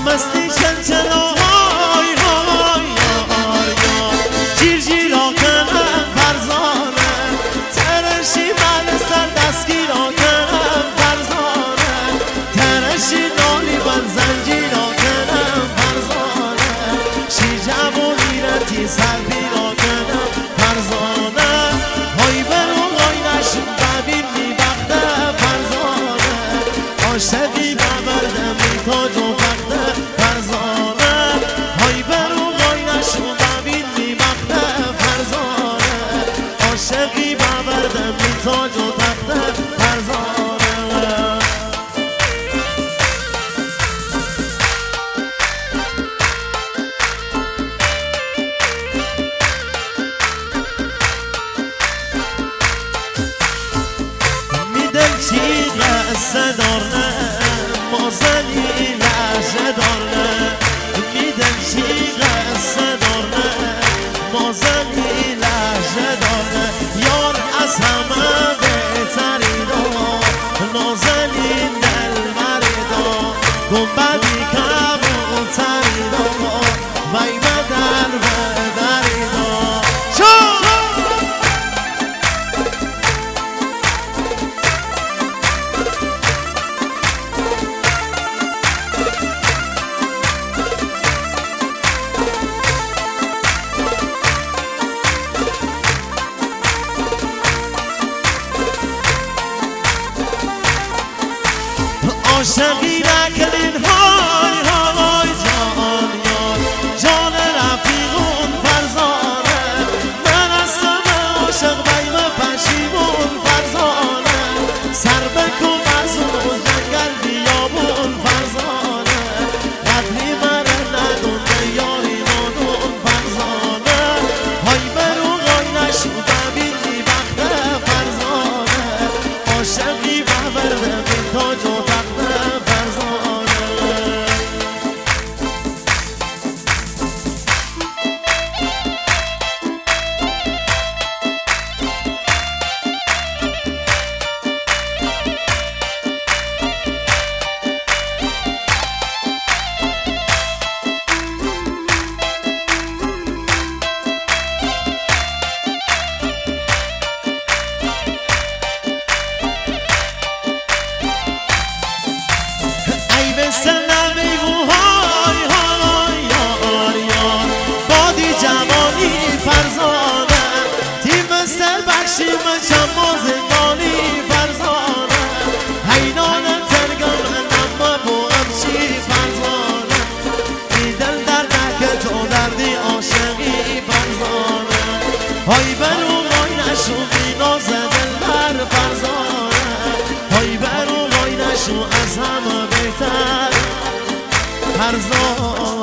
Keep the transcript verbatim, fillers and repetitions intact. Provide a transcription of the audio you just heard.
مستی چل چلا های های یار یار جیر جیرا کنم فرزانه ترشی من سر دستگیرا کنم فرزانه ترشی نالی من زنجیرا کنم فرزانه شی جوانی رتی سر بیرا کنم فرزانه های برو های نشون ببین می بخته فرزانه عاشقی ببردم می تاج و بخته فرزانه های برو های نشون ببین می بخته فرزانه عاشقی ببردم می تاج و بخته فرزانه چی قصه دارنه مازنی لحظه دارنه میدن چی قصه دارنه مازنی لحظه دارنه یار از همه بهتری دا نازنی دل مریدا گنبدی کبوتری دا وی بدر بدری دا عاشقی نکردین های های جان یار جان رفیقون فرزانه من هستم عاشق بیم پشیمون فرزانه سر بکن از اون جنگل بیابون فرزانه قدری من ندونه یاری نادون فرزانه های برو غای نشو ببینی بخته فرزانه عاشقی ببرده بین تاج و های برو وای نشو بینا زدن بر فرزانه های برو وای نشو از همه بهتر فرزانه